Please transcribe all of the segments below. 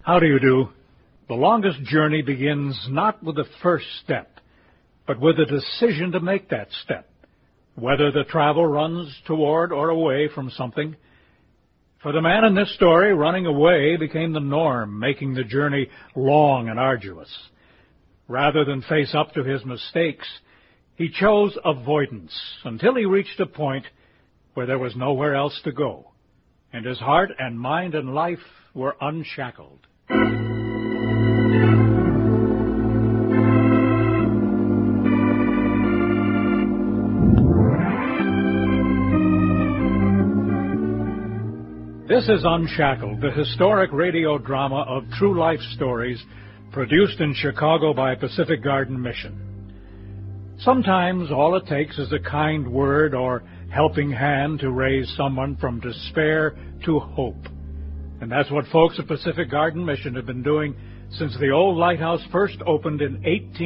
How do you do? The longest journey begins not with the first step, but with a decision to make that step, whether the travel runs toward or away from something. For the man in this story, running away became the norm, making the journey long and arduous. Rather than face up to his mistakes, he chose avoidance until he reached a point where there was nowhere else to go, and his heart and mind and life were unshackled. This is Unshackled, the historic radio drama of true life stories produced in Chicago by Pacific Garden Mission. Sometimes all it takes is a kind word or helping hand to raise someone from despair to hope. And that's what folks at Pacific Garden Mission have been doing since the old lighthouse first opened in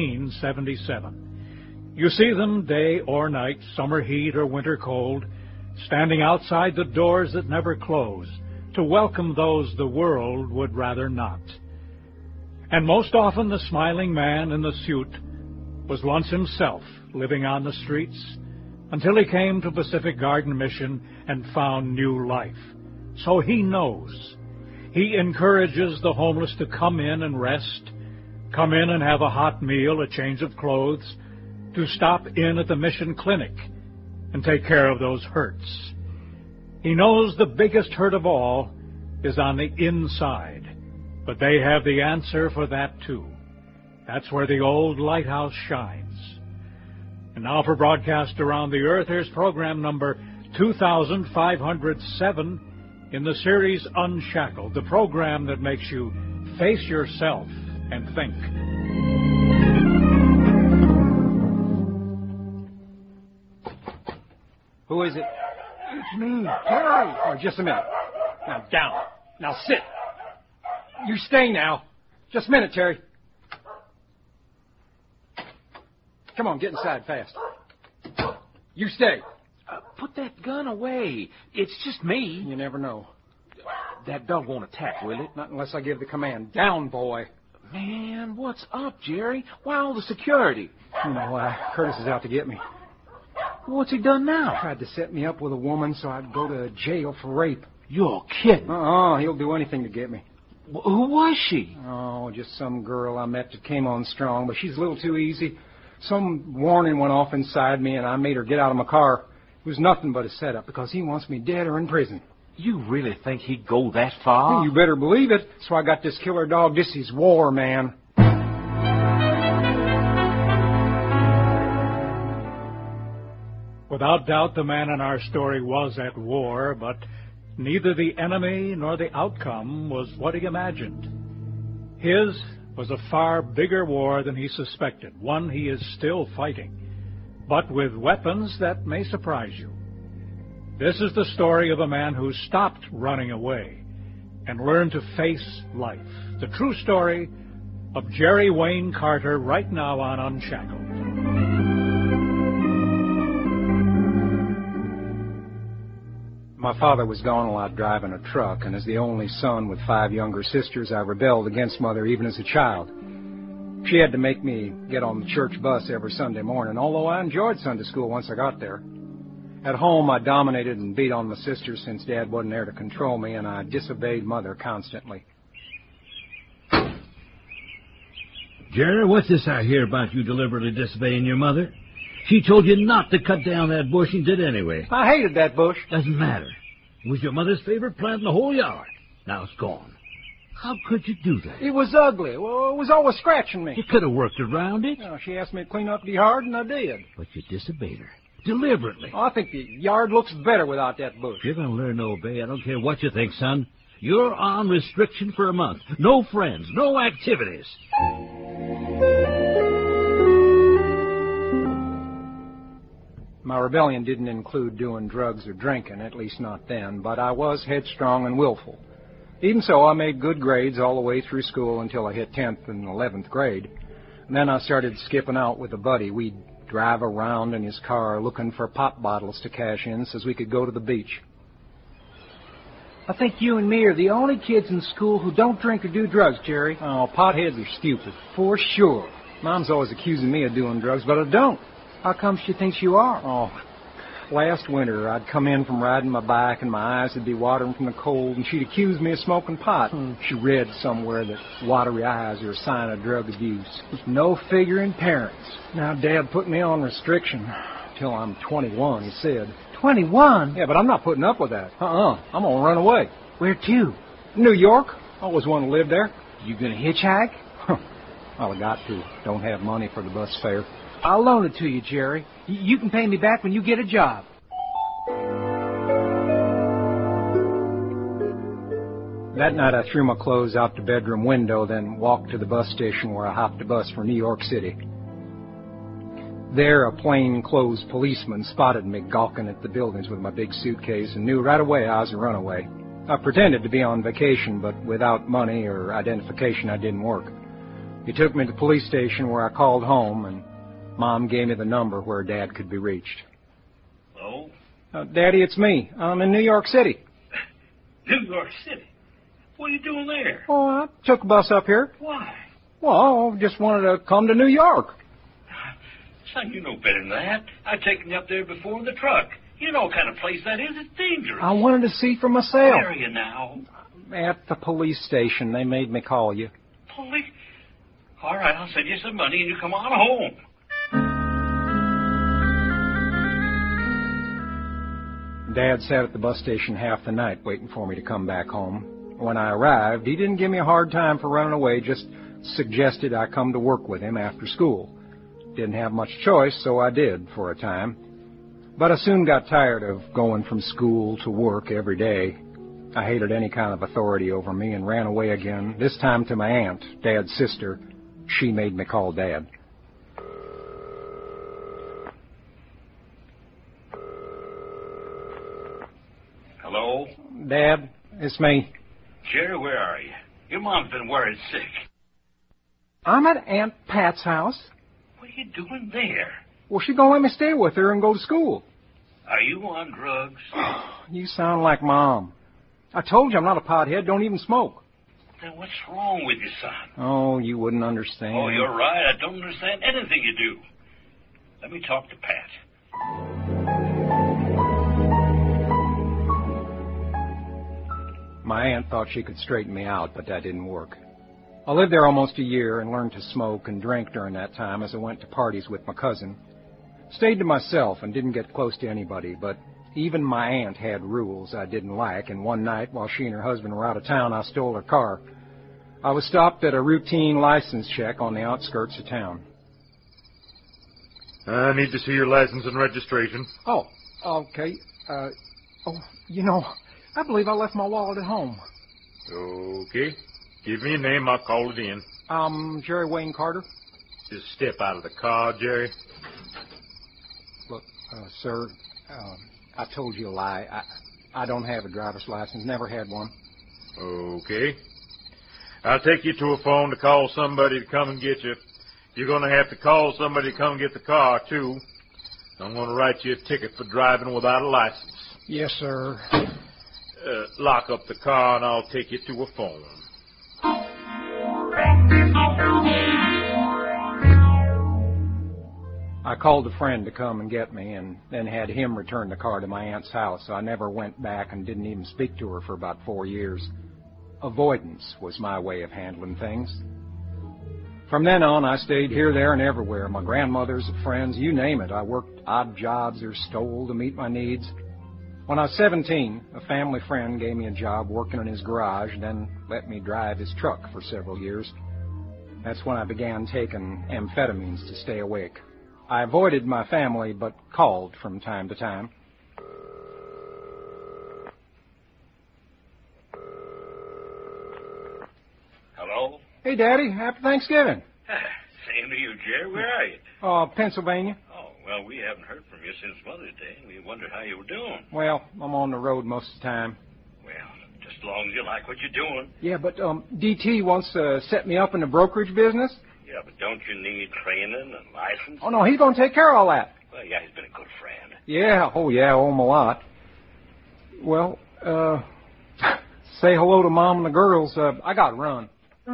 1877. You see them day or night, summer heat or winter cold, standing outside the doors that never close to welcome those the world would rather not. And most often the smiling man in the suit was once himself living on the streets until he came to Pacific Garden Mission and found new life. So he knows. He encourages the homeless to come in and rest, come in and have a hot meal, a change of clothes, to stop in at the mission clinic and take care of those hurts. He knows the biggest hurt of all is on the inside, but they have the answer for that too. That's where the old lighthouse shines. And now for broadcast around the earth, here's program number 2507 in the series Unshackled, the program that makes you face yourself and think. Who is it? It's me, Terry. Oh, just a minute. Now, down. Now, sit. You stay now. Just a minute, Terry. Come on, get inside fast. You stay. Put that gun away. It's just me. You never know. That dog won't attack, will it? Not unless I give the command. Down, boy. Man, what's up, Jerry? Why all the security? You know why? Curtis is out to get me. What's he done now? Tried to set me up with a woman so I'd go to jail for rape. You're kidding. He'll do anything to get me. Who was she? Oh, just some girl I met that came on strong, but she's a little too easy. Some warning went off inside me, and I made her get out of my car. It was nothing but a setup, because he wants me dead or in prison. You really think he'd go that far? You better believe it. So I got this killer dog. This is war, man. Without doubt, the man in our story was at war, but neither the enemy nor the outcome was what he imagined. His was a far bigger war than he suspected, one he is still fighting, but with weapons that may surprise you. This is the story of a man who stopped running away and learned to face life. The true story of Jerry Wayne Carter right now on Unshackled. My father was gone a lot driving a truck, and as the only son with 5 younger sisters, I rebelled against Mother even as a child. She had to make me get on the church bus every Sunday morning, although I enjoyed Sunday school once I got there. At home, I dominated and beat on my sisters since Dad wasn't there to control me, and I disobeyed Mother constantly. Jerry, what's this I hear about you deliberately disobeying your mother? She told you not to cut down that bush and did anyway. I hated that bush. Doesn't matter. It was your mother's favorite plant in the whole yard. Now it's gone. How could you do that? It was ugly. Well, it was always scratching me. You could have worked around it. Well, she asked me to clean up the yard, and I did. But you disobeyed her. Deliberately. Oh, I think the yard looks better without that bush. If you're going to learn to obey, I don't care what you think, son. You're on restriction for a month. No friends, no activities. My rebellion didn't include doing drugs or drinking, at least not then, but I was headstrong and willful. Even so, I made good grades all the way through school until I hit 10th and 11th grade. And then I started skipping out with a buddy. We'd drive around in his car looking for pop bottles to cash in so we could go to the beach. I think you and me are the only kids in school who don't drink or do drugs, Jerry. Oh, potheads are stupid, for sure. Mom's always accusing me of doing drugs, but I don't. How come she thinks you are? Oh, last winter, I'd come in from riding my bike and my eyes would be watering from the cold, and she'd accuse me of smoking pot. She read somewhere that watery eyes are a sign of drug abuse. No figuring parents. Now, Dad put me on restriction till I'm 21, he said. 21? Yeah, but I'm not putting up with that. I'm going to run away. Where to? New York. Always wanted to live there. You gonna hitchhike? Well, I got to. Don't have money for the bus fare. I'll loan it to you, Jerry. You can pay me back when you get a job. That night I threw my clothes out the bedroom window, then walked to the bus station where I hopped a bus for New York City. There, a plain-clothes policeman spotted me gawking at the buildings with my big suitcase and knew right away I was a runaway. I pretended to be on vacation, but without money or identification, I didn't work. He took me to the police station where I called home, and Mom gave me the number where Dad could be reached. Hello? Daddy, it's me. I'm in New York City. New York City? What are you doing there? Oh, I took a bus up here. Why? Well, I just wanted to come to New York. Son, you know better than that. I've taken you up there before in the truck. You know what kind of place that is. It's dangerous. I wanted to see for myself. Where are you now? At the police station. They made me call you. Police? All right, I'll send you some money and you come on home. Dad sat at the bus station half the night waiting for me to come back home. When I arrived, he didn't give me a hard time for running away, just suggested I come to work with him after school. Didn't have much choice, so I did for a time. But I soon got tired of going from school to work every day. I hated any kind of authority over me and ran away again, this time to my aunt, Dad's sister. She made me call Dad. Hello? Dad, it's me. Jerry, where are you? Your mom's been worried sick. I'm at Aunt Pat's house. What are you doing there? Well, she gonna let me stay with her and go to school. Are you on drugs? You sound like Mom. I told you I'm not a pothead, don't even smoke. Then what's wrong with you, son? Oh, you wouldn't understand. Oh, you're right. I don't understand anything you do. Let me talk to Pat. My aunt thought she could straighten me out, but that didn't work. I lived there almost a year and learned to smoke and drink during that time as I went to parties with my cousin. Stayed to myself and didn't get close to anybody, but even my aunt had rules I didn't like, and one night while she and her husband were out of town, I stole her car. I was stopped at a routine license check on the outskirts of town. I need to see your license and registration. Oh, okay. I believe I left my wallet at home. Okay. Give me your name, I'll call it in. Jerry Wayne Carter. Just step out of the car, Jerry. Look, sir, I told you a lie. I don't have a driver's license, never had one. Okay. I'll take you to a phone to call somebody to come and get you. You're going to have to call somebody to come and get the car, too. I'm going to write you a ticket for driving without a license. Yes, sir. Lock up the car and I'll take you to a phone. I called a friend to come and get me and then had him return the car to my aunt's house, so I never went back and didn't even speak to her for about 4 years. Avoidance was my way of handling things. From then on, I stayed here, there, and everywhere. My grandmothers, friends, you name it. I worked odd jobs or stole to meet my needs. When I was 17, a family friend gave me a job working in his garage, then let me drive his truck for several years. That's when I began taking amphetamines to stay awake. I avoided my family, but called from time to time. Hello? Hey, Daddy, happy Thanksgiving. Same to you, Jerry. Where are you? Pennsylvania. Oh, well, we haven't heard from you since Mother's Day. We wondered how you were doing. Well, I'm on the road most of the time. Well, just as long as you like what you're doing. Yeah, but DT wants to set me up in the brokerage business. Yeah, but don't you need training and license? Oh, no, he's going to take care of all that. Well, yeah, he's been a good friend. Yeah, I owe him a lot. Well, Say hello to Mom and the girls. I got to run.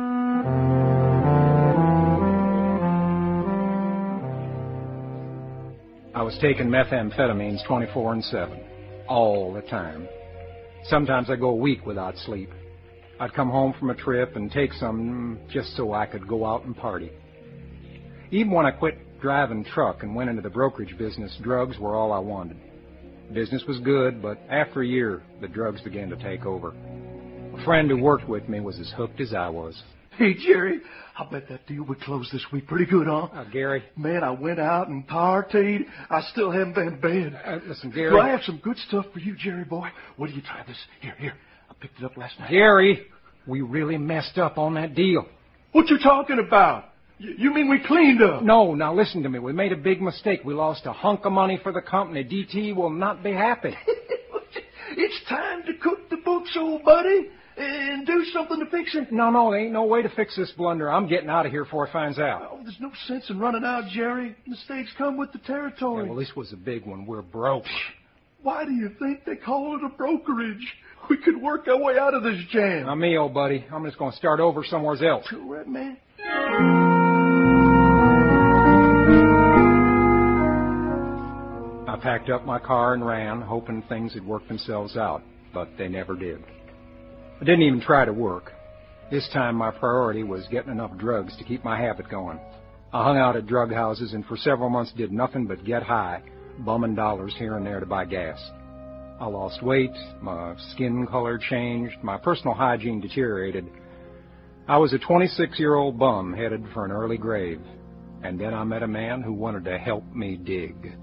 I was taking methamphetamines 24/7, all the time. Sometimes I'd go a week without sleep. I'd come home from a trip and take some just so I could go out and party. Even when I quit driving truck and went into the brokerage business, drugs were all I wanted. Business was good, but after a year, the drugs began to take over. A friend who worked with me was as hooked as I was. Hey, Jerry, I bet that deal would close this week pretty good, huh? Gary. Man, I went out and partied. I still haven't been to bed. Listen, Gary. Well, I have some good stuff for you, Jerry boy. What do you try this? Here. I picked it up last night. Gary, we really messed up on that deal. What you talking about? You mean we cleaned up? No, now listen to me. We made a big mistake. We lost a hunk of money for the company. DT will not be happy. It's time to cook the books, old buddy, and do something to fix it. No, there ain't no way to fix this blunder. I'm getting out of here before it finds out. Oh, there's no sense in running out, Jerry. Mistakes come with the territory. Yeah, well, this was a big one. We're broke. Why do you think they call it a brokerage? We could work our way out of this jam. Not me, old buddy. I'm just going to start over somewhere else. Correct, man. I packed up my car and ran, hoping things had worked themselves out, but they never did. I didn't even try to work. This time my priority was getting enough drugs to keep my habit going. I hung out at drug houses and for several months did nothing but get high, bumming dollars here and there to buy gas. I lost weight, my skin color changed, my personal hygiene deteriorated. I was a 26-year-old bum headed for an early grave. And then I met a man who wanted to help me dig.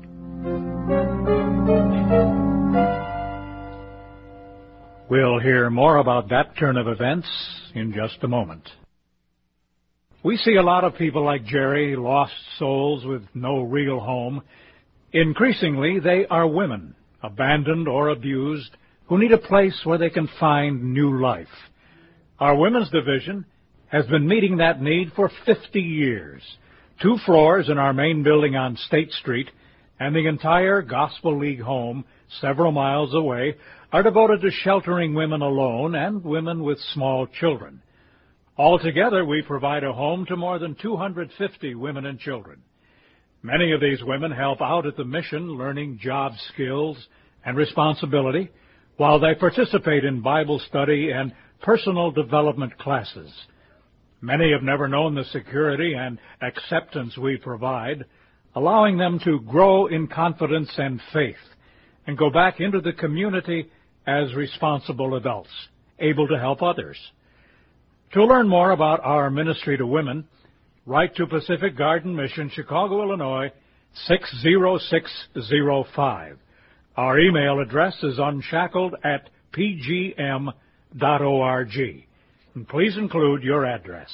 We'll hear more about that turn of events in just a moment. We see a lot of people like Jerry, lost souls with no real home. Increasingly, they are women, abandoned or abused, who need a place where they can find new life. Our women's division has been meeting that need for 50 years. 2 floors in our main building on State Street and the entire Gospel League home, several miles away, are devoted to sheltering women alone and women with small children. Altogether, we provide a home to more than 250 women and children. Many of these women help out at the mission, learning job skills and responsibility, while they participate in Bible study and personal development classes. Many have never known the security and acceptance we provide, allowing them to grow in confidence and faith and go back into the community as responsible adults, able to help others. To learn more about our ministry to women, write to Pacific Garden Mission, Chicago, Illinois, 60605. Our email address is unshackled@pgm.org. And please include your address.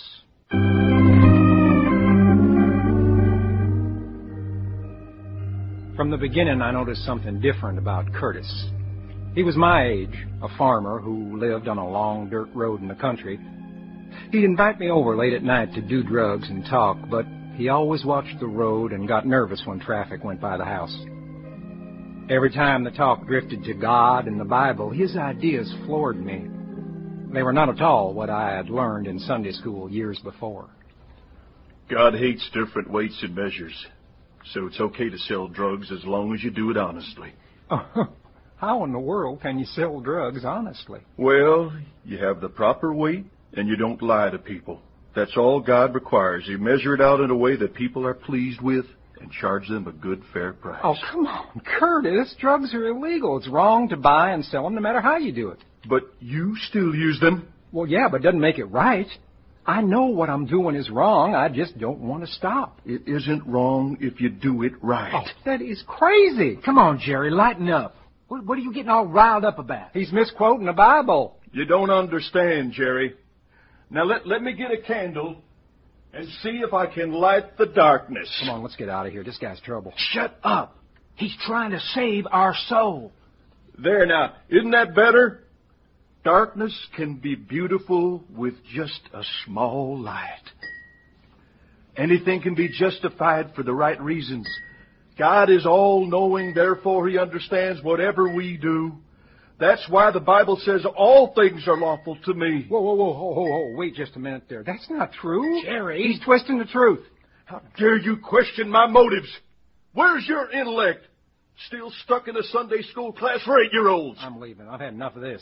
From the beginning, I noticed something different about Curtis. He was my age, a farmer who lived on a long dirt road in the country. He'd invite me over late at night to do drugs and talk, but he always watched the road and got nervous when traffic went by the house. Every time the talk drifted to God and the Bible, his ideas floored me. They were not at all what I had learned in Sunday school years before. God hates different weights and measures, so it's okay to sell drugs as long as you do it honestly. How in the world can you sell drugs honestly? Well, you have the proper weight and you don't lie to people. That's all God requires. You measure it out in a way that people are pleased with and charge them a good, fair price. Oh, come on, Curtis. Drugs are illegal. It's wrong to buy and sell them no matter how you do it. But you still use them. Well, yeah, but it doesn't make it right. I know what I'm doing is wrong. I just don't want to stop. It isn't wrong if you do it right. Oh, that is crazy. Come on, Jerry, lighten up. What are you getting all riled up about? He's misquoting the Bible. You don't understand, Jerry. Now let me get a candle and see if I can light the darkness. Come on, let's get out of here. This guy's trouble. Shut up. He's trying to save our soul. There now, isn't that better? Darkness can be beautiful with just a small light. Anything can be justified for the right reasons. God is all-knowing, therefore He understands whatever we do. That's why the Bible says all things are lawful to me. Whoa. Wait just a minute there. That's not true. Jerry. He's twisting the truth. How dare you question my motives? Where's your intellect? Still stuck in a Sunday school class for 8-year-olds. I'm leaving. I've had enough of this.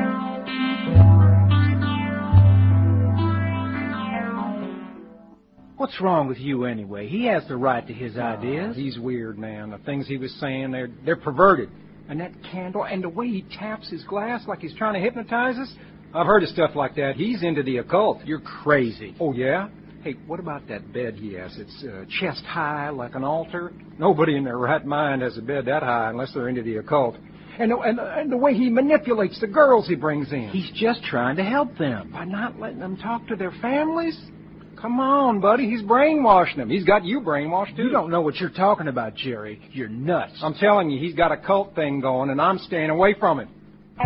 What's wrong with you anyway? He has the right to his ideas. He's weird, man. The things he was saying, they're perverted. And that candle, and the way he taps his glass like he's trying to hypnotize us. I've heard of stuff like that. He's into the occult. You're crazy. Oh, yeah? Hey, what about that bed he has? It's chest high like an altar. Nobody in their right mind has a bed that high unless they're into the occult. And the way he manipulates the girls he brings in. He's just trying to help them. By not letting them talk to their families? Come on, buddy. He's brainwashing them. He's got you brainwashed, too. You don't know what you're talking about, Jerry. You're nuts. I'm telling you, he's got a cult thing going, and I'm staying away from it.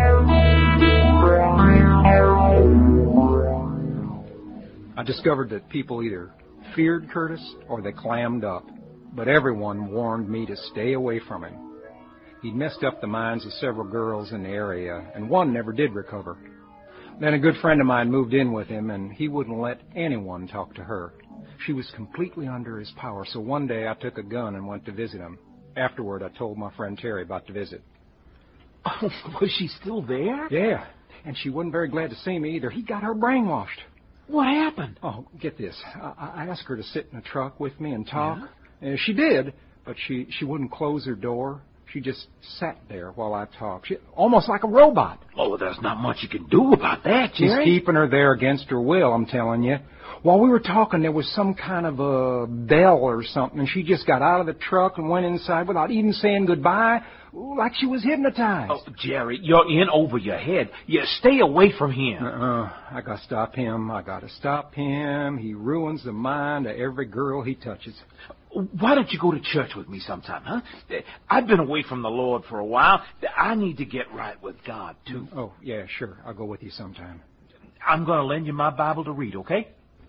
I discovered that people either feared Curtis or they clammed up, but everyone warned me to stay away from him. He'd messed up the minds of several girls in the area, and one never did recover. Then a good friend of mine moved in with him, and he wouldn't let anyone talk to her. She was completely under his power, so one day I took a gun and went to visit him. Afterward, I told my friend Terry about the visit. Oh, was she still there? Yeah, and she wasn't very glad to see me either. He got her brainwashed. What happened? Oh, get this. I asked her to sit in the truck with me and talk. Yeah? She did, but she wouldn't close her door. She just sat there while I talked, almost like a robot. Oh, there's not much you can do about that, Jerry. She's keeping her there against her will, I'm telling you. While we were talking, there was some kind of a bell or something, and she just got out of the truck and went inside without even saying goodbye, like she was hypnotized. Oh, Jerry, you're in over your head. You stay away from him. I got to stop him. I got to stop him. He ruins the mind of every girl he touches. Why don't you go to church with me sometime, huh? I've been away from the Lord for a while. I need to get right with God, too. Oh, yeah, sure. I'll go with you sometime. I'm going to lend you my Bible to read, okay?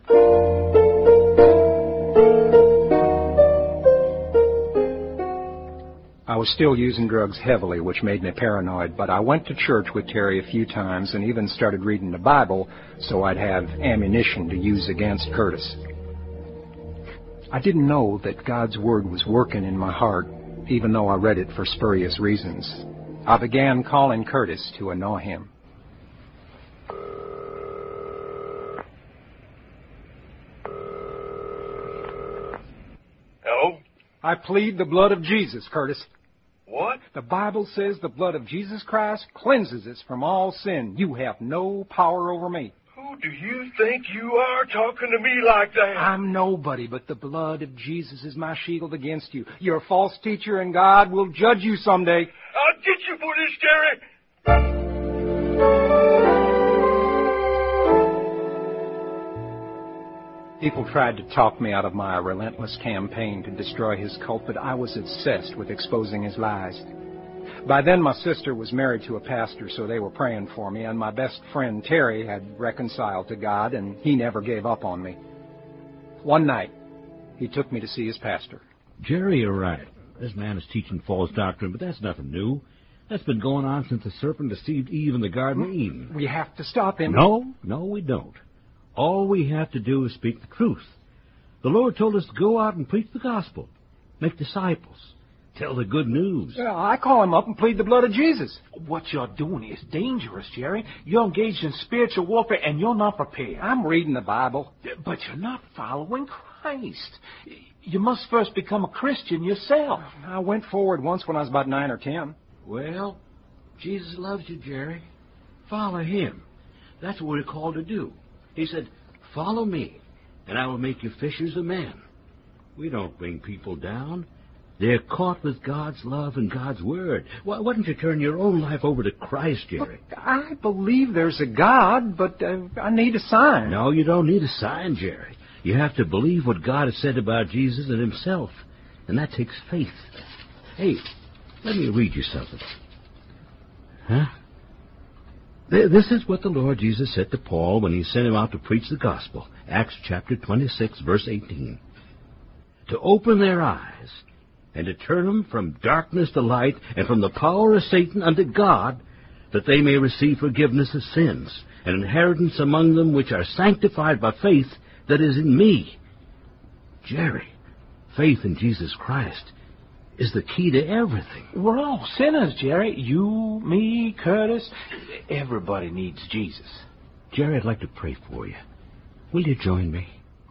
I was still using drugs heavily, which made me paranoid, but I went to church with Terry a few times and even started reading the Bible so I'd have ammunition to use against Curtis. I didn't know that God's Word was working in my heart, even though I read it for spurious reasons. I began calling Curtis to annoy him. Hello? I plead the blood of Jesus, Curtis. What? The Bible says the blood of Jesus Christ cleanses us from all sin. You have no power over me. Who do you think you are talking to me like that? I'm nobody, but the blood of Jesus is my shield against you. You're a false teacher, and God will judge you someday. I'll get you for this, Jerry! People tried to talk me out of my relentless campaign to destroy his cult, but I was obsessed with exposing his lies. By then, my sister was married to a pastor, so they were praying for me, and my best friend, Terry, had reconciled to God, and he never gave up on me. One night, he took me to see his pastor. Jerry, you're right. This man is teaching false doctrine, but that's nothing new. That's been going on since the serpent deceived Eve in the Garden of Eden. We have to stop him. No, we don't. All we have to do is speak the truth. The Lord told us to go out and preach the gospel, make disciples, tell the good news. I call him up and plead the blood of Jesus. What you're doing is dangerous, Jerry. You're engaged in spiritual warfare, and you're not prepared. I'm reading the Bible. But you're not following Christ. You must first become a Christian yourself. I went forward once when I was about 9 or 10. Well, Jesus loves you, Jerry. Follow him. That's what we're called to do. He said, follow me, and I will make you fishers of men. We don't bring people down. They're caught with God's love and God's word. Why don't you turn your own life over to Christ, Jerry? Look, I believe there's a God, but I need a sign. No, you don't need a sign, Jerry. You have to believe what God has said about Jesus and himself, and that takes faith. Hey, let me read you something. Huh? This is what the Lord Jesus said to Paul when he sent him out to preach the gospel. Acts chapter 26, verse 18. To open their eyes and to turn them from darkness to light and from the power of Satan unto God, that they may receive forgiveness of sins, an inheritance among them which are sanctified by faith that is in me. Jerry, faith in Jesus Christ is the key to everything. We're all sinners, Jerry. You, me, Curtis. Everybody needs Jesus. Jerry, I'd like to pray for you. Will you join me?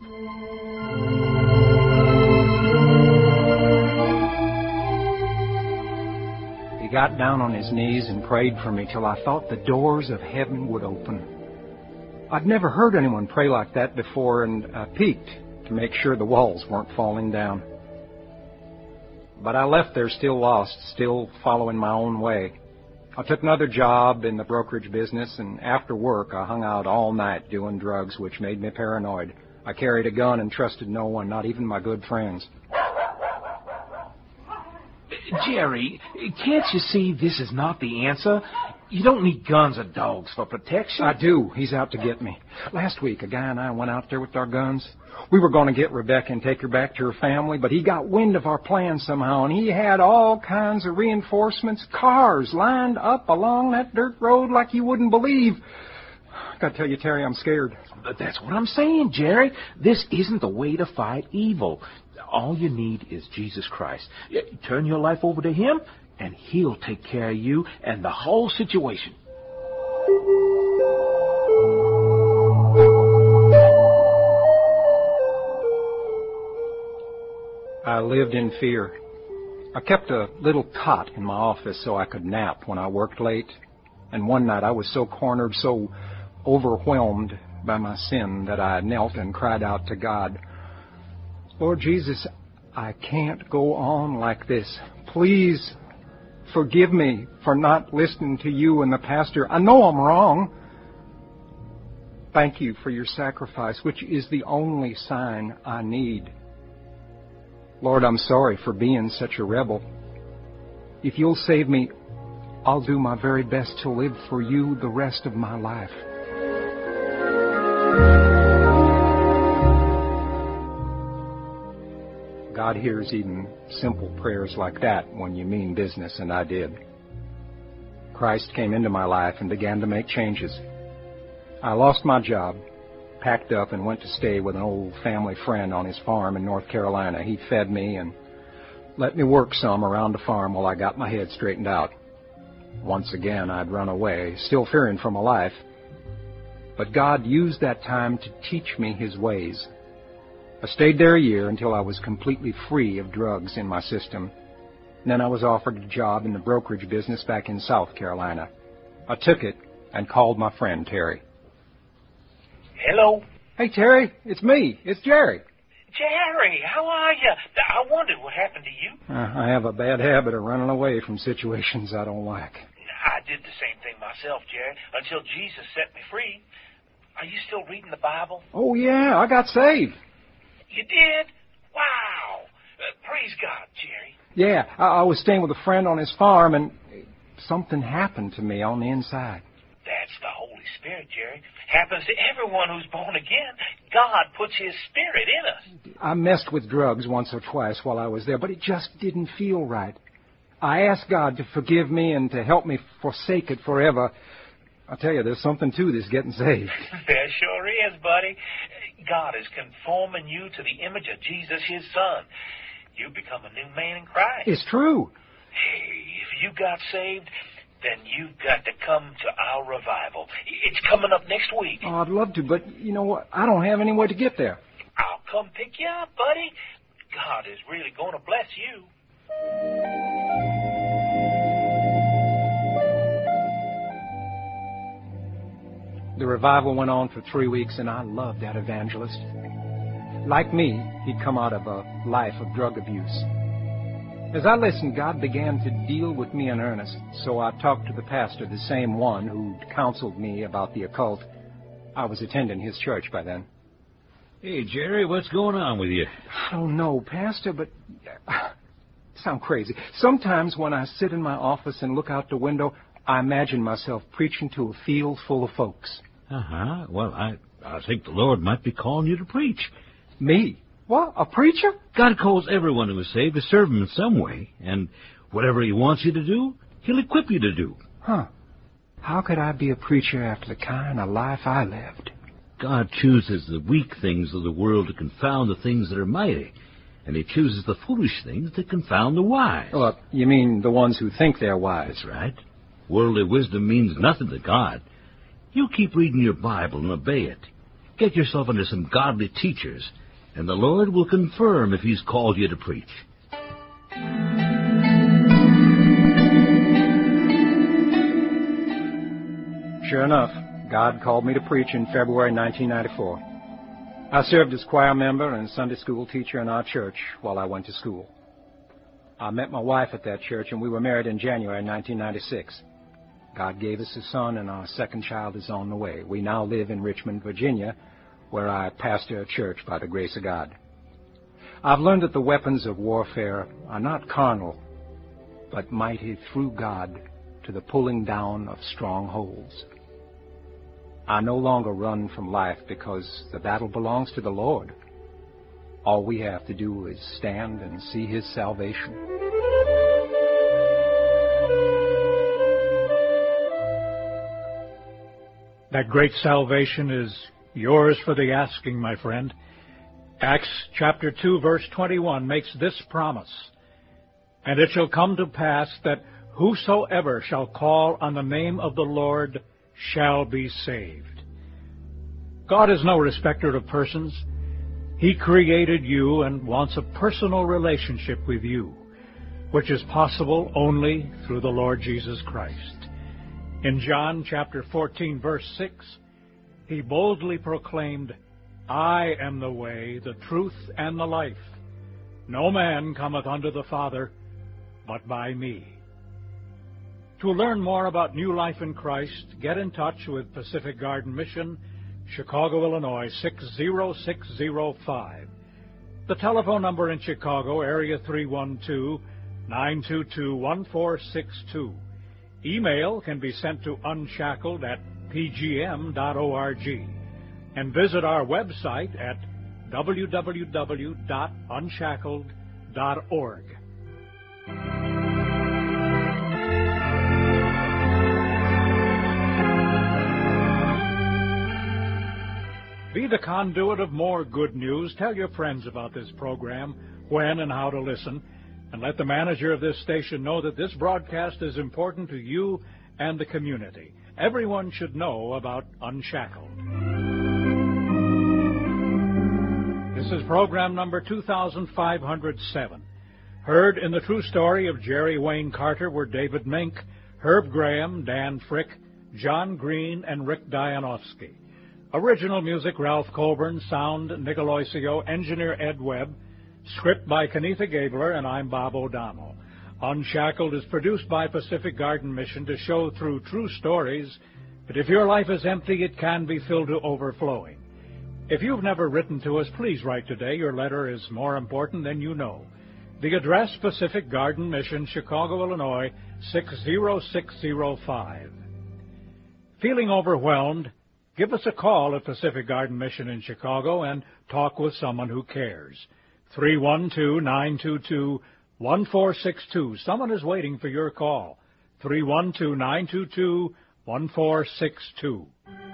He got down on his knees and prayed for me till I thought the doors of heaven would open. I'd never heard anyone pray like that before, and I peeked to make sure the walls weren't falling down. But I left there still lost, still following my own way. I took another job in the brokerage business, and after work I hung out all night doing drugs, which made me paranoid. I carried a gun and trusted no one, not even my good friends. Jerry, can't you see this is not the answer? You don't need guns or dogs for protection. I do. He's out to get me. Last week, a guy and I went out there with our guns. We were going to get Rebecca and take her back to her family, but he got wind of our plan somehow, and he had all kinds of reinforcements, cars lined up along that dirt road like you wouldn't believe. I got to tell you, Terry, I'm scared. But that's what I'm saying, Jerry. This isn't the way to fight evil. All you need is Jesus Christ. Turn your life over to Him, and He'll take care of you and the whole situation. I lived in fear. I kept a little cot in my office so I could nap when I worked late. And one night I was so cornered, so overwhelmed by my sin that I knelt and cried out to God, Lord Jesus, I can't go on like this. Please forgive me for not listening to you and the pastor. I know I'm wrong. Thank you for your sacrifice, which is the only sign I need. Lord, I'm sorry for being such a rebel. If you'll save me, I'll do my very best to live for you the rest of my life. God hears even simple prayers like that when you mean business, and I did. Christ came into my life and began to make changes. I lost my job, packed up, and went to stay with an old family friend on his farm in North Carolina. He fed me and let me work some around the farm while I got my head straightened out. Once again, I'd run away, still fearing for my life. But God used that time to teach me His ways. I stayed there a year until I was completely free of drugs in my system. Then I was offered a job in the brokerage business back in South Carolina. I took it and called my friend Terry. Hello? Hey, Terry, it's me. It's Jerry. Jerry, how are you? I wondered what happened to you. I have a bad habit of running away from situations I don't like. I did the same thing myself, Jerry, until Jesus set me free. Are you still reading the Bible? Oh, yeah, I got saved. You did? Wow. Praise God, Jerry. Yeah, I was staying with a friend on his farm, and something happened to me on the inside. That's the Holy Spirit, Jerry. Happens to everyone who's born again. God puts His Spirit in us. I messed with drugs once or twice while I was there, but it just didn't feel right. I asked God to forgive me and to help me forsake it forever. I tell you, there's something to this getting saved. There sure is, buddy. God is conforming you to the image of Jesus, His Son. You become a new man in Christ. It's true. Hey, if you got saved, then you've got to come to our revival. It's coming up next week. Oh, I'd love to, but you know what? I don't have any way to get there. I'll come pick you up, buddy. God is really going to bless you. The revival went on for 3 weeks, and I loved that evangelist. Like me, he'd come out of a life of drug abuse. As I listened, God began to deal with me in earnest, so I talked to the pastor, the same one who'd counseled me about the occult. I was attending his church by then. Hey, Jerry, what's going on with you? I don't know, Pastor, but sound crazy. Sometimes when I sit in my office and look out the window, I imagine myself preaching to a field full of folks. Uh-huh. Well, I think the Lord might be calling you to preach. Me? What, a preacher? God calls everyone who is saved to serve Him in some way, and whatever He wants you to do, He'll equip you to do. Huh. How could I be a preacher after the kind of life I lived? God chooses the weak things of the world to confound the things that are mighty, and he chooses the foolish things to confound the wise. Oh, you mean the ones who think they're wise? That's right. Worldly wisdom means nothing to God. You keep reading your Bible and obey it. Get yourself under some godly teachers, and the Lord will confirm if he's called you to preach. Sure enough, God called me to preach in February 1994. I served as choir member and Sunday school teacher in our church while I went to school. I met my wife at that church, and we were married in January 1996. God gave us a son, and our second child is on the way. We now live in Richmond, Virginia, where I pastor a church by the grace of God. I've learned that the weapons of warfare are not carnal, but mighty through God to the pulling down of strongholds. I no longer run from life because the battle belongs to the Lord. All we have to do is stand and see his salvation. That great salvation is yours for the asking, my friend. Acts chapter 2, verse 21 makes this promise, "And it shall come to pass that whosoever shall call on the name of the Lord shall be saved." God is no respecter of persons. He created you and wants a personal relationship with you, which is possible only through the Lord Jesus Christ. In John chapter 14, verse 6, he boldly proclaimed, "I am the way, the truth, and the life. No man cometh unto the Father but by me." To learn more about New Life in Christ, get in touch with Pacific Garden Mission, Chicago, Illinois, 60605. The telephone number in Chicago, area 312-922-1462. Email can be sent to unshackled@pgm.org. And visit our website at www.unshackled.org. Be the conduit of more good news. Tell your friends about this program, when and how to listen, and let the manager of this station know that this broadcast is important to you and the community. Everyone should know about Unshackled. This is program number 2507. Heard in the true story of Jerry Wayne Carter were David Mink, Herb Graham, Dan Frick, John Green, and Rick Dianowski. Original music, Ralph Colburn. Sound, Nicoloisio. Engineer, Ed Webb. Script by Kenitha Gabler, and I'm Bob O'Donnell. Unshackled is produced by Pacific Garden Mission to show through true stories that if your life is empty, it can be filled to overflowing. If you've never written to us, please write today. Your letter is more important than you know. The address, Pacific Garden Mission, Chicago, Illinois, 60605. Feeling overwhelmed? Give us a call at Pacific Garden Mission in Chicago and talk with someone who cares. 312-922-1462. Someone is waiting for your call. 312-922-1462.